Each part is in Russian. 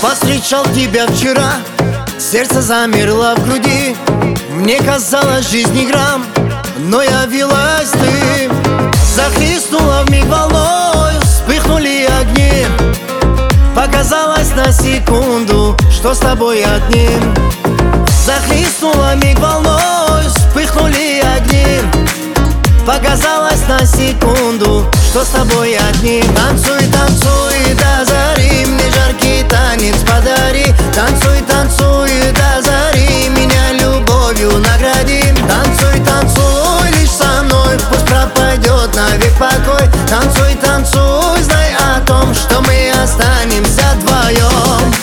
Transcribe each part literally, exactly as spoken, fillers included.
Повстречал тебя вчера, сердце замерло в груди. Мне казалось, жизни грамм, но явилась ты. Захлестнула вмиг волной, вспыхнули огни. Показалось на секунду, что с тобой одним. Захлестнула миг волной, вспыхнули огни. Показалось на секунду, что с тобой одним. Танцуй, танцуй до зари, мне жаркий танец подари. Танцуй, танцуй до зари, меня любовью награди. Танцуй, танцуй лишь со мной, пусть пропадет навек покой. Танцуй, танцуй, знай о том, что мы останемся вдвоем.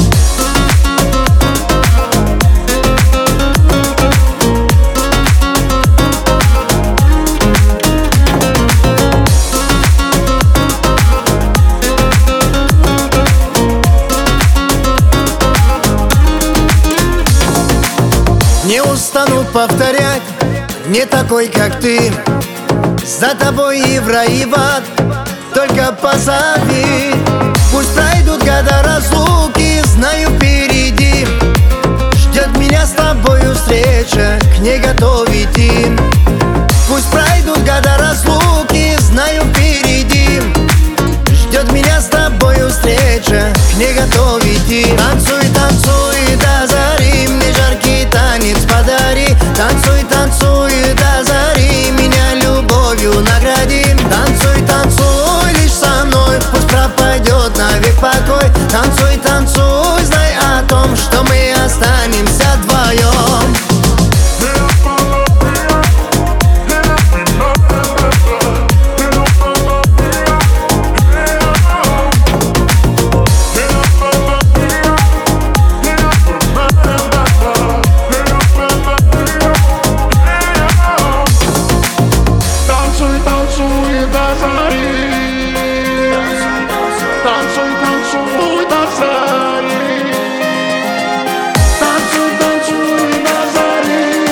Не устану повторять, не такой, как ты. За тобой и в рай, и в ад, только позови. Пусть пройдут года разлуки, знаю, впереди ждет меня с тобою встреча, к ней готов идти. Пусть пройдут года разлуки, знаю, впереди ждет меня с тобою встреча, к ней готов идти. Танцуй, танцуй до зари, мне жаркий танец подари. Танцуй, танцуй до зари, меня любовью награди. Танцуй, танцуй лишь со мной, пусть пропадет навек покой. Танцуй, танцуй, знай о том, что мы останемся вдвоем. Танцуй, танцуй до зари. Танцуй, танцуй до зари.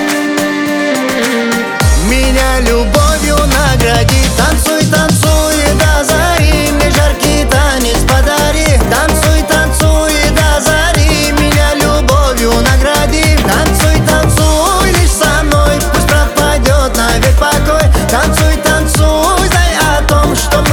Меня любовью награди. Танцуй, танцуй до зари, мне жаркий танец подари. Танцуй, танцуй до зари, меня любовью награди. Танцуй, танцуй лишь со мной, пусть пропадет навек покой. Танцуй, танцуй, знай о том, что мы